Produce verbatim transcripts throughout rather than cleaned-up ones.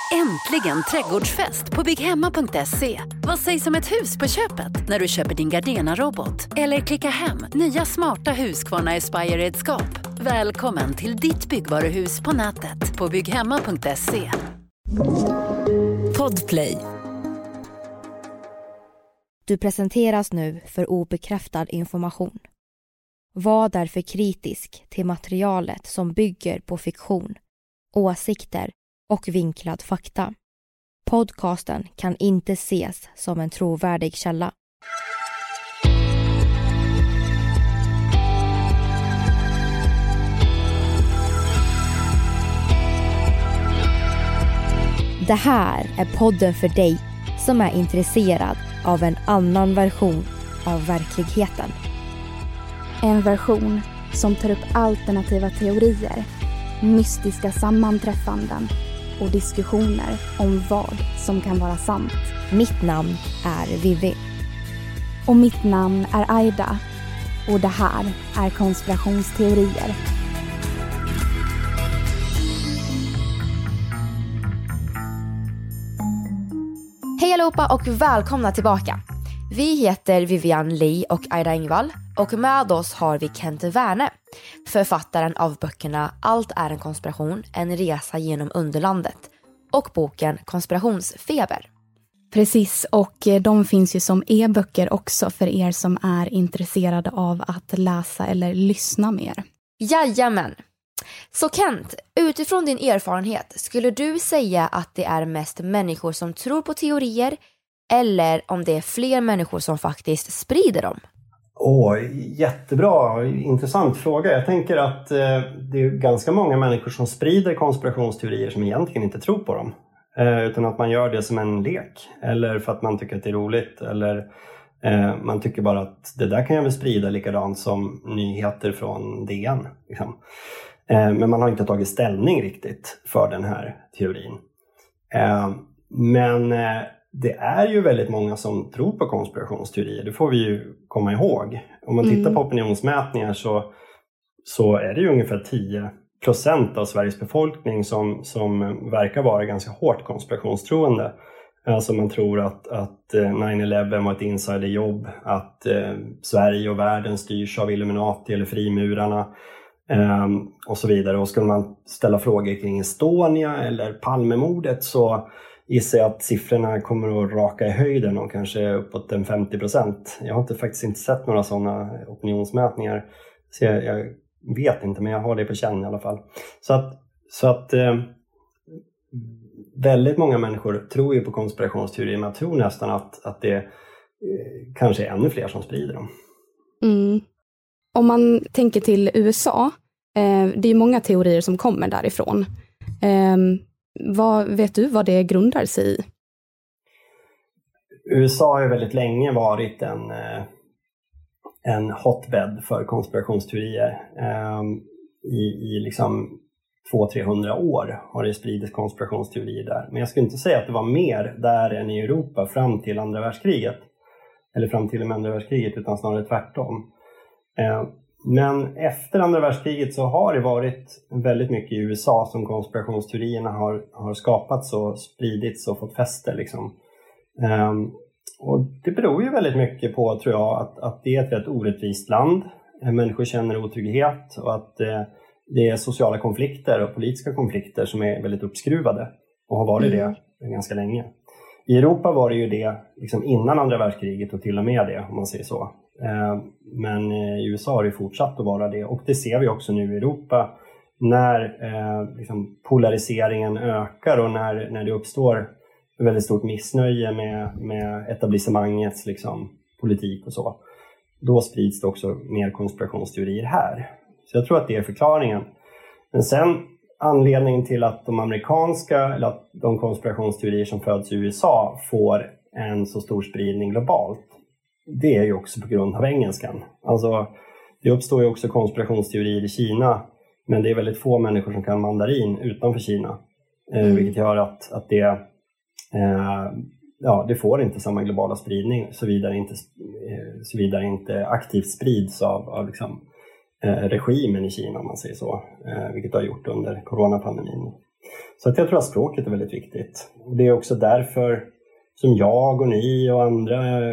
Äntligen trädgårdsfest på bygghemma punkt se. Vad sägs om ett hus på köpet när du köper din Gardena-robot? Eller klicka hem nya smarta Husqvarna Aspire-redskap. Välkommen till ditt byggvaruhus på nätet på bygghemma punkt se. Podplay. Du presenteras nu för obekräftad information. Var därför kritisk till materialet som bygger på fiktion, åsikter och vinklad fakta. Podcasten kan inte ses som en trovärdig källa. Det här är podden för dig som är intresserad av en annan version av verkligheten. En version som tar upp alternativa teorier, mystiska sammanträffanden och diskussioner om vad som kan vara sant. Mitt namn är Vivi. Och mitt namn är Aida. Och det här är konspirationsteorier. Hej allihopa och välkomna tillbaka. Vi heter Vivian Lee och Aida Engvall och med oss har vi Kent Werne, författaren av böckerna Allt är en konspiration, en resa genom underlandet och boken Konspirationsfeber. Precis, och de finns ju som e-böcker också för er som är intresserade av att läsa eller lyssna mer. Jajamän. Så Kent, utifrån din erfarenhet, skulle du säga att det är mest människor som tror på teorier eller om det är fler människor som faktiskt sprider dem? Åh, jättebra, intressant fråga. Jag tänker att eh, det är ganska många människor som sprider konspirationsteorier som egentligen inte tror på dem. Eh, utan att man gör det som en lek. Eller för att man tycker att det är roligt. Eller eh, man tycker bara att det där kan jag väl sprida likadant som nyheter från D N. Liksom. Eh, men man har inte tagit ställning riktigt för den här teorin. Eh, men... Eh, Det är ju väldigt många som tror på konspirationsteorier. Det får vi ju komma ihåg. Om man tittar på opinionsmätningar så, så är det ju ungefär tio procent av Sveriges befolkning som, som verkar vara ganska hårt konspirationstroende. Alltså man tror att, att nio elva var ett insiderjobb, att eh, Sverige och världen styrs av Illuminati eller frimurarna eh, och så vidare. Och skulle man ställa frågor kring Estonia eller Palmemordet så gissar jag att siffrorna kommer att raka i höjden och kanske uppåt en femtio procent. Jag har inte, faktiskt inte sett några sådana opinionsmätningar. Så jag, jag vet inte, men jag har det på känn i alla fall. Så att, så att eh, väldigt många människor tror ju på konspirationsteorier. Men jag tror nästan att, att det eh, kanske är ännu fler som sprider dem. Mm. Om man tänker till U S A, eh, det är ju många teorier som kommer därifrån. Eh, Vad, vet du vad det grundar sig i? U S A har ju väldigt länge varit en, en hotbed för konspirationsteorier. I, i liksom tvåhundra till trehundra år har det spridits konspirationsteorier där. Men jag skulle inte säga att det var mer där än i Europa fram till andra världskriget. Eller fram till andra världskriget, utan snarare tvärtom. Men efter andra världskriget så har det varit väldigt mycket i U S A som konspirationsteorierna har, har skapats och spridits och fått fäste. Liksom. Um, och det beror ju väldigt mycket på, tror jag, att, att det är ett rätt orättvist land. Människor känner otrygghet och att eh, det är sociala konflikter och politiska konflikter som är väldigt uppskruvade och har varit mm. det ganska länge. I Europa var det ju det liksom innan andra världskriget och till och med det, om man säger så. Men i U S A har det fortsatt att vara det, och det ser vi också nu i Europa när eh, liksom polariseringen ökar och när, när det uppstår väldigt stort missnöje med, med etablissemangets liksom, politik och så. Då sprids det också mer konspirationsteorier här. Så jag tror att det är förklaringen. Men sen anledningen till att de amerikanska eller att de konspirationsteorier som föds i U S A får en så stor spridning globalt, det är ju också på grund av engelskan. Alltså, det uppstår ju också konspirationsteorier i Kina, men det är väldigt få människor som kan mandarin utanför Kina. Mm. Eh, vilket gör att, att det, eh, ja, det får inte samma globala spridning såvida inte, eh, såvida inte aktivt sprids av, av liksom, eh, regimen i Kina, om man säger så. Eh, vilket har gjort under coronapandemin Så att jag tror att språket är väldigt viktigt. Och det är också därför som jag och ni och andra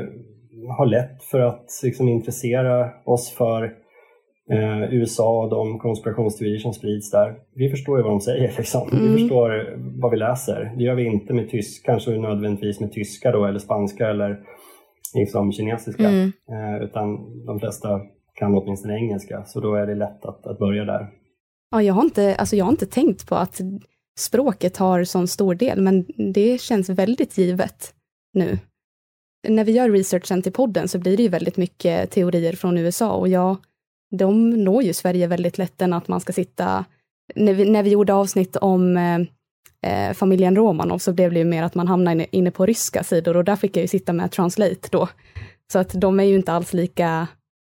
har lätt för att liksom intressera oss för eh, U S A och de konspirationsteorier som sprids där. Vi förstår ju vad de säger liksom. Mm. Vi förstår vad vi läser. Det gör vi inte med tysk, kanske nödvändigtvis med tyska då, eller spanska eller liksom kinesiska. Mm. Eh, utan de flesta kan åtminstone engelska. Så då är det lätt att, att börja där. Ja, jag har inte, alltså jag har inte tänkt på att språket har sån stor del, men det känns väldigt givet nu. När vi gör researchen till podden så blir det ju väldigt mycket teorier från U S A, och ja, de når ju Sverige väldigt lätt än att man ska sitta, när vi, när vi gjorde avsnitt om eh, familjen Romanov så blev det ju mer att man hamnar inne, inne på ryska sidor, och där fick jag ju sitta med Translate då. Så att de är ju inte alls lika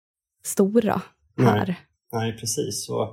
stora här. Nej, Nej precis. Så,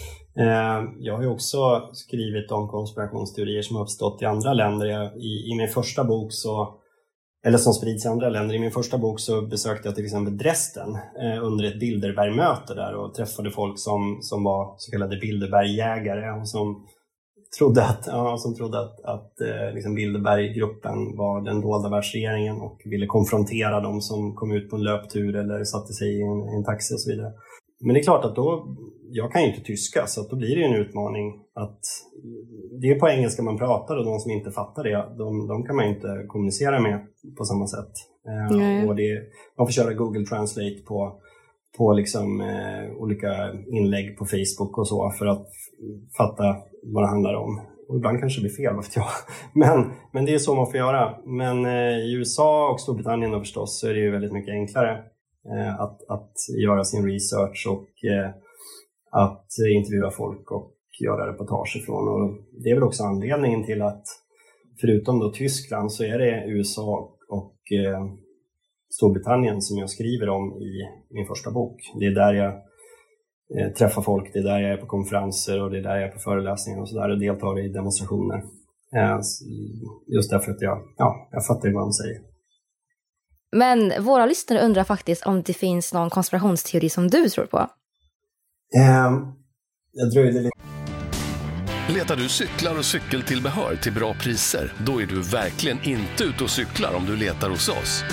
eh, jag har ju också skrivit om konspirationsteorier som har uppstått i andra länder. Jag, i, I min första bok så eller som sprids i andra länder. I min första bok så besökte jag till exempel Dresden eh, under ett Bilderbergmöte där och träffade folk som, som var så kallade Bilderbergjägare och som trodde att, ja, som trodde att, att eh, liksom Bilderberggruppen var den dolda världsregeringen och ville konfrontera dem som kom ut på en löptur eller satte sig i en, en taxi och så vidare. Men det är klart att då, jag kan ju inte tyska, så att då blir det ju en utmaning att det är på engelska man pratar, och de som inte fattar det, de, de kan man inte kommunicera med på samma sätt. Eh, och det, man får köra Google Translate på, på liksom, eh, olika inlägg på Facebook och så för att fatta vad det handlar om. Och ibland kanske det blir fel, vet jag. Men, men det är så man får göra. Men eh, i U S A och Storbritannien då förstås så är det ju väldigt mycket enklare eh, att, att göra sin research och eh, att intervjua folk och göra reportage ifrån. Och det är väl också anledningen till att förutom då Tyskland så är det U S A och eh, Storbritannien som jag skriver om i min första bok. Det är där jag eh, träffar folk, det är där jag är på konferenser och det är där jag är på föreläsningar och sådär och deltar i demonstrationer. Eh, just därför att jag, ja, jag fattar ju vad de säger. Men våra lyssnare undrar faktiskt om det finns någon konspirationsteori som du tror på? Eh, jag dröjde lite. Letar du cyklar och cykeltillbehör till bra priser? Då är du verkligen inte ute och cyklar om du letar hos oss.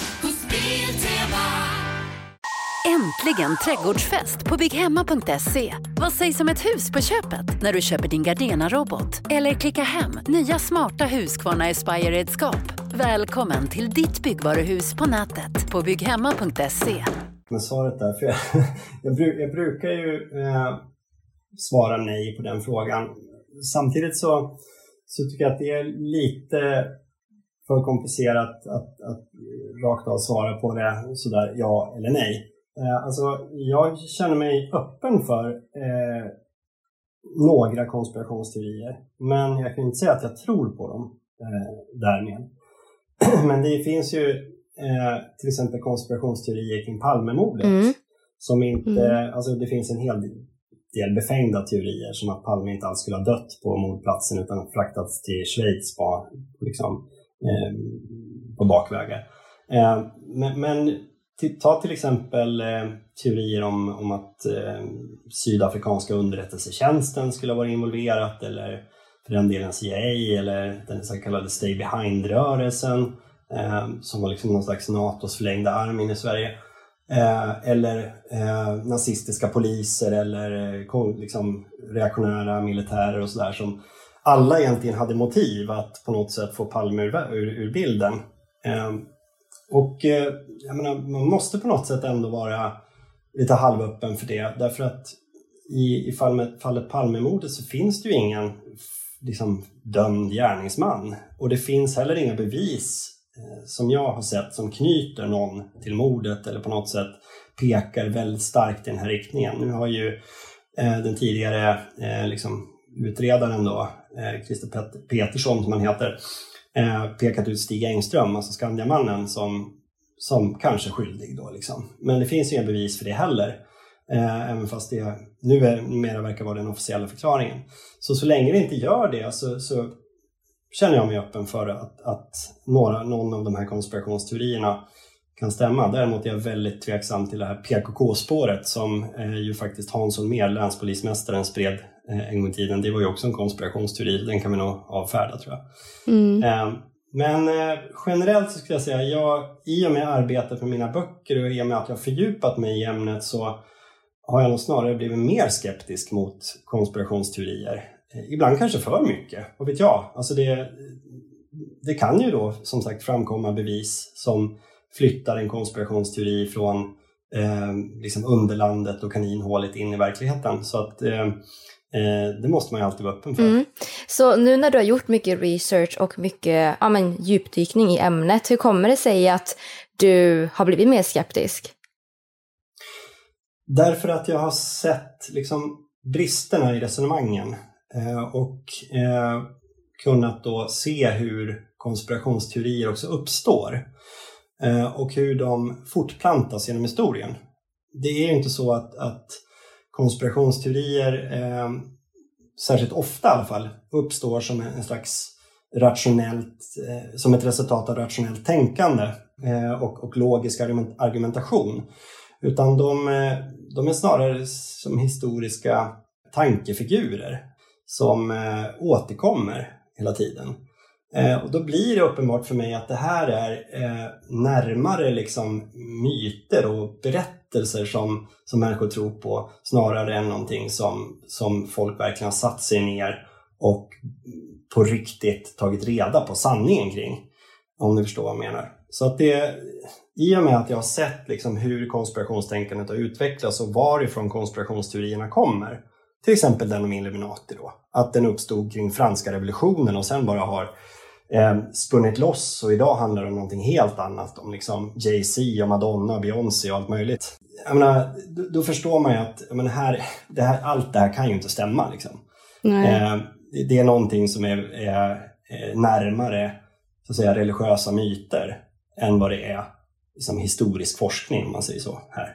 Äntligen trädgårdsfest på bygghemma punkt se. Vad sägs om ett hus på köpet när du köper din Gardena-robot? Eller klicka hem nya smarta Husqvarna Aspire-redskap. Välkommen till ditt byggvaruhus på nätet på bygghemma punkt se. Men svaret där, för jag, jag, bruk, jag brukar ju eh, svara nej på den frågan. Samtidigt så, så tycker jag att det är lite för komplicerat att, att rakt av svara på det sådär ja eller nej. Eh, alltså jag känner mig öppen för eh, några konspirationsteorier, men jag kan inte säga att jag tror på dem eh, därmed. Men det finns ju eh, till exempel konspirationsteorier kring Palmemordet mm. som inte, mm. alltså det finns en hel del befängda teorier som att Palme inte alls skulle ha dött på mordplatsen utan fraktats till Schweiz på, liksom, eh, på bakvägar. Eh, men, men ta till exempel eh, teorier om, om att eh, sydafrikanska underrättelsetjänsten skulle ha varit involverat, eller för den delen C I A, eller den så kallade Stay Behind-rörelsen eh, som var liksom någon slags NATOs förlängda arm in i Sverige. Eh, eller eh, nazistiska poliser eller eh, liksom reaktionära militärer och sådär, som alla egentligen hade motiv att på något sätt få Palme ur, ur, ur bilden. Eh, och eh, jag menar, man måste på något sätt ändå vara lite halvöppen för det, därför att i, i fallet, fallet Palmemordet så finns det ju ingen liksom dömd gärningsman, och det finns heller inga bevis som jag har sett som knyter någon till mordet eller på något sätt pekar väldigt starkt i den här riktningen. Nu har ju eh, den tidigare eh, liksom utredaren då, eh, Christer Pet- Petersson som han heter, eh, pekat ut Stig Engström, alltså Skandiamannen, som, som kanske skyldig då liksom. Men det finns inga bevis för det heller. Eh, även fast det nu är, numera verkar vara den officiella förklaringen. Så så länge det inte gör det så, så känner jag mig öppen för att, att några, någon av de här konspirationsteorierna kan stämma. Däremot är jag väldigt tveksam till det här P K K-spåret som eh, ju faktiskt Hans Holmér, länspolismästaren, spred eh, en gång i tiden. Det var ju också en konspirationsteori, den kan vi nog avfärda tror jag. Mm. Eh, men eh, generellt så skulle jag säga, jag, i och med arbetet med mina böcker och i och med att jag fördjupat mig i ämnet så har jag nog snarare blivit mer skeptisk mot konspirationsteorier. Eh, ibland kanske för mycket, vad vet jag. Alltså det, det kan ju då som sagt framkomma bevis som flyttar en konspirationsteori från eh, liksom underlandet och kaninhålet in i verkligheten. Så att eh, eh, det måste man ju alltid vara öppen för. Mm. Så nu när du har gjort mycket research och mycket ja, men, djupdykning i ämnet, hur kommer det sig att du har blivit mer skeptisk? Därför att jag har sett liksom, bristerna i resonemangen eh, och eh, kunnat då se hur konspirationsteorier också uppstår. Och hur de fortplantas genom historien. Det är ju inte så att, att konspirationsteorier, eh, särskilt ofta i alla fall, uppstår som en slags rationellt, eh, som ett resultat av rationellt tänkande eh, och, och logisk argumentation. Utan de, de är snarare som historiska tankefigurer som eh, återkommer hela tiden. Eh, och då blir det uppenbart för mig att det här är eh, närmare liksom myter och berättelser som, som människor tror på snarare än någonting som, som folk verkligen har satt sig ner och på riktigt tagit reda på sanningen kring. Om ni förstår vad jag menar. Så att det, i och med att jag har sett liksom hur konspirationstänkandet har utvecklats och varifrån konspirationsteorierna kommer. Till exempel den om Illuminati då. Att den uppstod kring franska revolutionen och sen bara har eh, spunnit loss. Och idag handlar det om någonting helt annat. Om liksom Jay-Z och Madonna och Beyoncé och allt möjligt. Jag menar, då, då förstår man ju att jag menar, här, det här, allt det här kan ju inte stämma. Liksom. Eh, det är någonting som är, är, är närmare så att säga, religiösa myter än vad det är liksom, historisk forskning om man säger så här.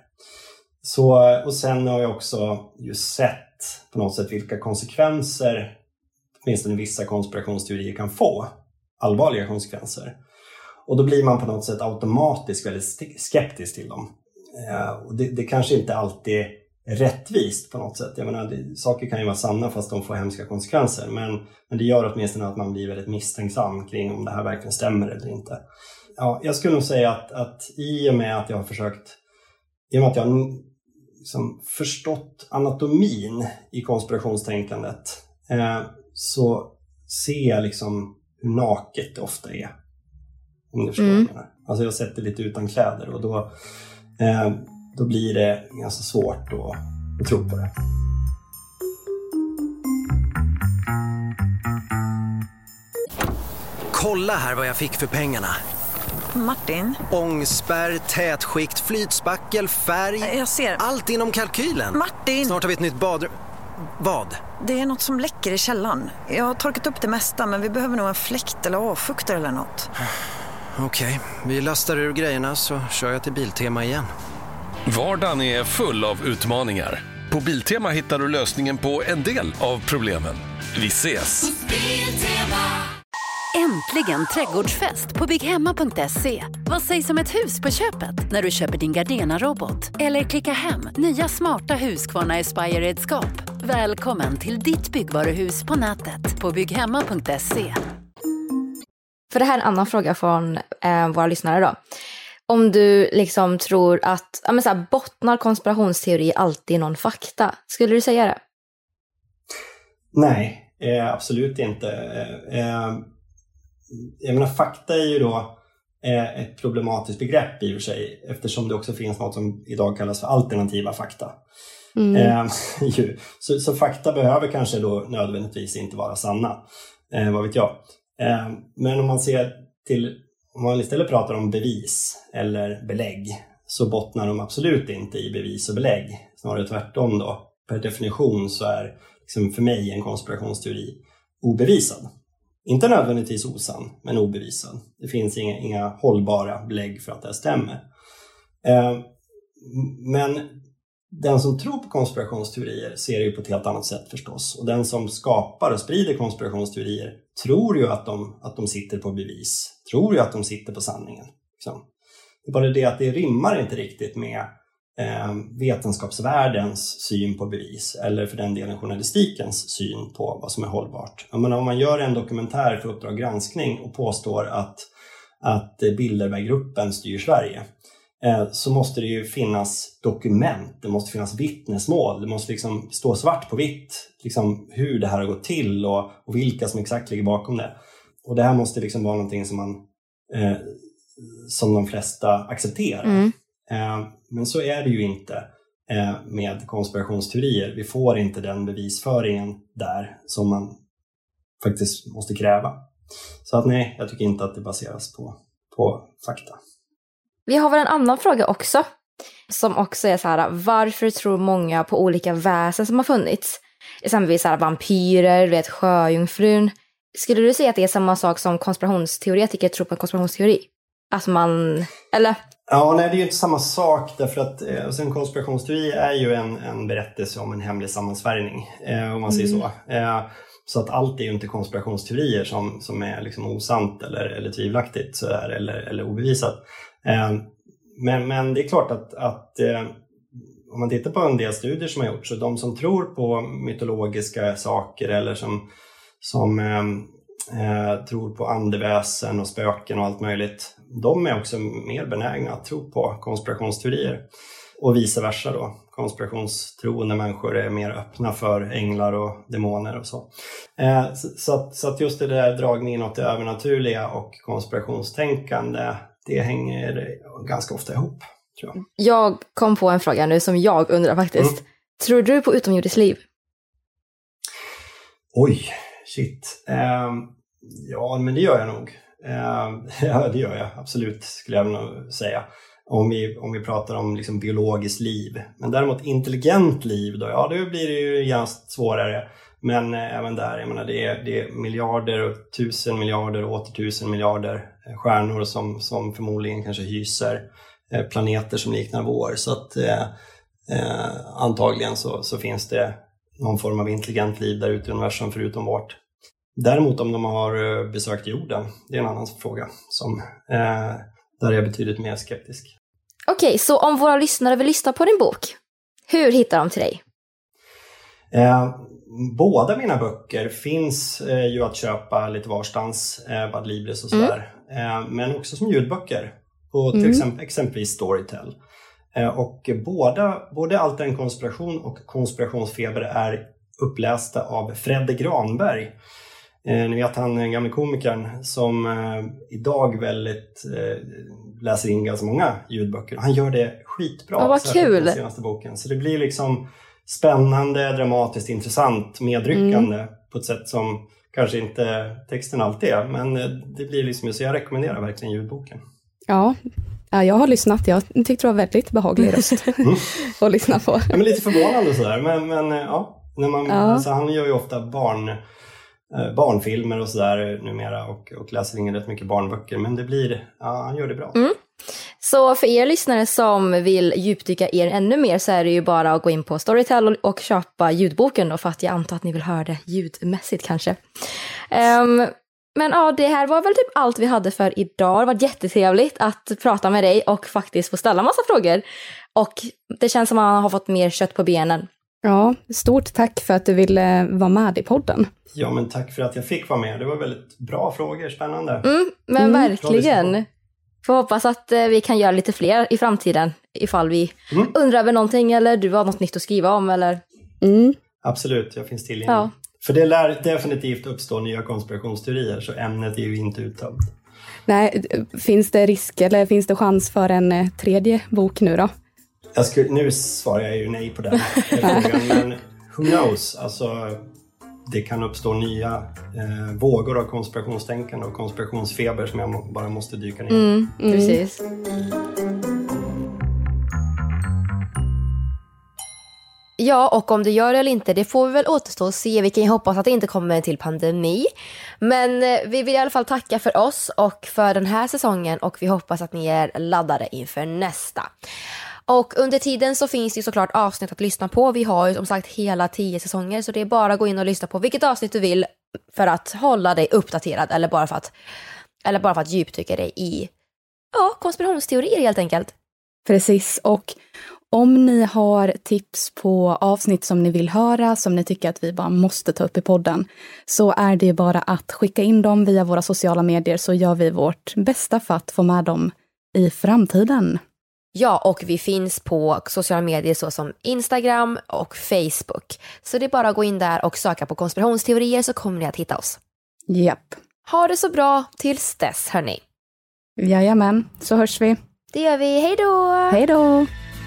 Så, och sen har jag också just sett på något sätt vilka konsekvenser åtminstone vissa konspirationsteorier kan få. Allvarliga konsekvenser. Och då blir man på något sätt automatiskt väldigt skeptisk till dem. Eh, och det, det kanske inte alltid är rättvist på något sätt. Jag menar, det, saker kan ju vara sanna fast de får hemska konsekvenser. Men, men det gör åtminstone att man blir väldigt misstänksam kring om det här verkligen stämmer eller inte. Ja, jag skulle nog säga att, att i och med att jag har försökt, i och med att jag liksom förstått anatomin i konspirationstänkandet eh, så ser jag liksom hur naket det ofta är. Om du förstår mm. vad jag menar. Alltså jag har sett det lite utan kläder och då, eh, då blir det ganska svårt att, att tro på det. Kolla här vad jag fick för pengarna. Martin? Ångspärr, tätskikt, flytspackel, färg. Jag ser. Allt inom kalkylen. Martin! Snart har vi ett nytt badrum. Vad? Det är något som läcker i källaren. Jag har torkat upp det mesta men vi behöver nog en fläkt eller avfuktare eller något. Okej, okay. Vi lastar ur grejerna så kör jag till Biltema igen. Vardagen är full av utmaningar. På Biltema hittar du lösningen på en del av problemen. Vi ses! Äntligen trädgårdsfest på bygghemma punkt se. Vad sägs om ett hus på köpet när du köper din Gardena-robot? Eller klicka hem nya smarta Husqvarna Aspire-redskap. Välkommen till ditt byggvaruhus på nätet på bygghemma punkt se. För det här är en annan fråga från eh, våra lyssnare då. Om du liksom tror att ja, men så här, bottnar konspirationsteori alltid någon fakta, skulle du säga det? Nej, eh, absolut inte. Eh, jag menar, fakta är ju då eh, ett problematiskt begrepp i och för sig, eftersom det också finns något som idag kallas för alternativa fakta. Mm. Eh, ju, så, så fakta behöver kanske då nödvändigtvis inte vara sanna, eh, vad vet jag. Eh, men om man ser till, om man istället pratar om bevis eller belägg, så bottnar de absolut inte i bevis och belägg. Snarare tvärtom då. Per definition så är liksom för mig en konspirationsteori obevisad. Inte nödvändigtvis osann, men obevisad. Det finns inga, inga hållbara belägg för att det stämmer. Eh, men den som tror på konspirationsteorier ser det ju på ett helt annat sätt förstås. Och den som skapar och sprider konspirationsteorier tror ju att de, att de sitter på bevis. Tror ju att de sitter på sanningen. Liksom. Det är bara det att det rimmar inte riktigt med eh, vetenskapsvärldens syn på bevis, eller för den delen journalistikens syn på vad som är hållbart. Jag menar, om man gör en dokumentär för Uppdrag granskning och påstår att, att Bilderberggruppen styr Sverige, eh, så måste det ju finnas dokument, det måste finnas vittnesmål, det måste liksom stå svart på vitt liksom hur det här har gått till och, och vilka som exakt ligger bakom det. Och det här måste liksom vara någonting som man eh, som de flesta accepterar. Mm. Eh, men så är det ju inte eh, med konspirationsteorier. Vi får inte den bevisföringen där som man faktiskt måste kräva. Så att nej, jag tycker inte att det baseras på, på fakta. Vi har väl en annan fråga också, som också är så här: varför tror många på olika väsen som har funnits? Exempelvis så här, vampyrer, vet, sjöjungfrun. Skulle du säga att det är samma sak som konspirationsteoretiker tror på en konspirationsteori? Att man, eller? Ja, nej, det är ju inte samma sak, därför att alltså, en konspirationsteori är ju en, en berättelse om en hemlig sammansvärjning, eh, om man säger mm. så. Eh, så att allt är ju inte konspirationsteorier som, som är liksom osant eller, eller tvivelaktigt så där, eller, eller obevisat. Eh, men, men det är klart att, att eh, om man tittar på en del studier som har gjorts, så de som tror på mytologiska saker eller som, som eh, eh, tror på andeväsen och spöken och allt möjligt, de är också mer benägna att tro på konspirationsteorier. Och vice versa då. Konspirationstroende människor är mer öppna för änglar och demoner och så. Eh, så, så, att, så att just det där dragningen åt det övernaturliga och konspirationstänkande, det hänger ganska ofta ihop, tror jag. Jag kom på en fråga nu som jag undrar faktiskt. Mm. Tror du på utomjordiskt liv? Oj, shit. Eh, ja, men det gör jag nog. Uh, ja, det gör jag absolut, skulle jag nog säga. Om vi, om vi pratar om liksom biologiskt liv. Men däremot intelligent liv då, ja, då blir det ju ganska svårare. Men eh, även där, jag menar, det är, det är miljarder och tusen miljarder och åter tusen miljarder eh, stjärnor som, som förmodligen kanske hyser eh, planeter som liknar vår. Så att eh, eh, antagligen så, så finns det någon form av intelligent liv där ute i universum förutom vårt. Däremot om de har besökt jorden, det är en annan fråga som, eh, där är jag betydligt mer skeptisk. Okej, okay, så om våra lyssnare vill lyssna på din bok, hur hittar de till dig? Eh, båda mina böcker finns eh, ju att köpa lite varstans, eh, Bad Libris och sådär. Mm. Eh, men också som ljudböcker på till mm. exempel, exempelvis Storytel. Eh, och båda, både Allt är en konspiration och Konspirationsfeber är upplästa av Fredde Granberg. Eh, ni vet han, gamla komikern som eh, idag väldigt eh, läser in ganska många ljudböcker. Han gör det skitbra. Ja, vad kul! Den senaste boken. Så det blir liksom spännande, dramatiskt, intressant, medryckande mm. på ett sätt som kanske inte texten alltid är. Men eh, det blir liksom, så jag rekommenderar verkligen ljudboken. Ja, ja jag har lyssnat. Jag tyckte det var väldigt behaglig röst mm. att lyssna på. Ja, men lite förvånande sådär. Men, men ja, när man, ja. Alltså, han gör ju ofta barn... barnfilmer och sådär numera och, och läser in rätt mycket barnböcker, men det blir, ja, han gör det bra. Mm. Så för er lyssnare som vill djupdyka er ännu mer så är det ju bara att gå in på Storytel och, och köpa ljudboken då, för att jag antar att ni vill höra det ljudmässigt kanske. Um, men ja, det här var väl typ allt vi hade för idag. Det var jättetrevligt att prata med dig och faktiskt få ställa massa frågor, och det känns som att man har fått mer kött på benen. Ja, stort tack för att du ville vara med i podden. Ja, men tack för att jag fick vara med. Det var väldigt bra frågor, spännande. Mm, men mm. verkligen. Får hoppas att vi kan göra lite fler i framtiden ifall vi mm. undrar över någonting eller du har något nytt att skriva om. Eller... Mm. Absolut, jag finns tillgänglig. Ja. För det lär definitivt uppstå nya konspirationsteorier, så ämnet är ju inte uttömt. Nej, finns det risk eller finns det chans för en tredje bok nu då? Jag skulle, nu svarar jag ju nej på den frågan, men who knows? Alltså, det kan uppstå nya eh, vågor av konspirationstänkande och konspirationsfeber som jag må, bara måste dyka ner. Mm, mm. Precis. Ja, och om det gör det eller inte, det får vi väl återstå och se. Vi kan ju hoppas att det inte kommer till pandemi. Men eh, vi vill i alla fall tacka för oss och för den här säsongen, och vi hoppas att ni är laddade inför nästa. Och under tiden så finns det ju såklart avsnitt att lyssna på. Vi har ju som sagt hela tio säsonger, så det är bara att gå in och lyssna på vilket avsnitt du vill för att hålla dig uppdaterad, eller bara för att, eller bara för att djupdyka dig i ja, konspirationsteorier helt enkelt. Precis, och Om ni har tips på avsnitt som ni vill höra, som ni tycker att vi bara måste ta upp i podden, så är det bara att skicka in dem via våra sociala medier, så gör vi vårt bästa för att få med dem i framtiden. Ja, och vi finns på sociala medier såsom Instagram och Facebook. Så det är bara att gå in där och söka på konspirationsteorier, så kommer ni att hitta oss. Japp. Ha det så bra tills dess, hörni. Jajamän, så hörs vi. Det gör vi. Hej då! Hej då!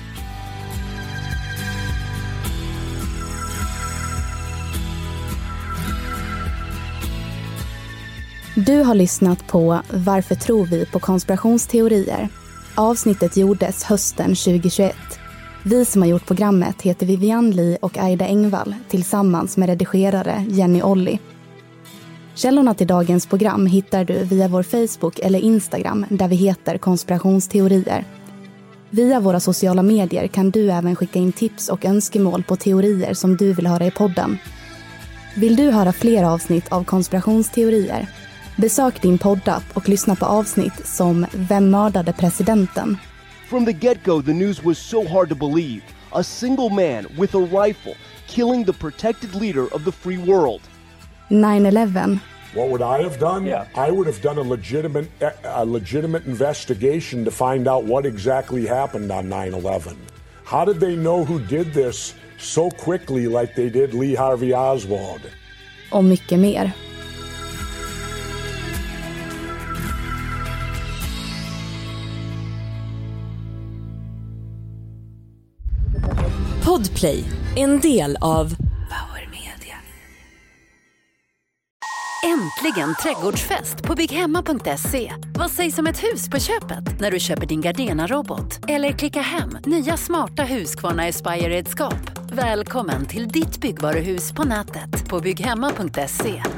Du har lyssnat på Varför tror vi på konspirationsteorier? Avsnittet gjordes hösten tjugohundratjugoett. Vi som har gjort programmet heter Vivian Lee och Aida Engvall tillsammans med redigerare Jenny Olli. Källorna till dagens program hittar du via vår Facebook eller Instagram där vi heter konspirationsteorier. Via våra sociala medier kan du även skicka in tips och önskemål på teorier som du vill höra i podden. Vill du höra fler avsnitt av konspirationsteorier? Besök din poddapp och lyssna på avsnitt som Vem mördade presidenten? From the get-go, the news was so hard to believe. A single man with a rifle killing the protected leader of the free world. nine eleven. What would I have done? Yeah. I would have done a legitimate, a legitimate investigation to find out what exactly happened on nine eleven. How did they know who did this so quickly like they did Lee Harvey Oswald? Och mycket mer. Podplay, en del av Power Media. Äntligen trädgårdsfest på bygghemma punkt se. Vad sägs om ett hus på köpet när du köper din Gardena-robot? Eller klicka hem nya smarta Husqvarna Aspire-redskap. Välkommen till ditt byggvaruhus på nätet på bygghemma punkt se.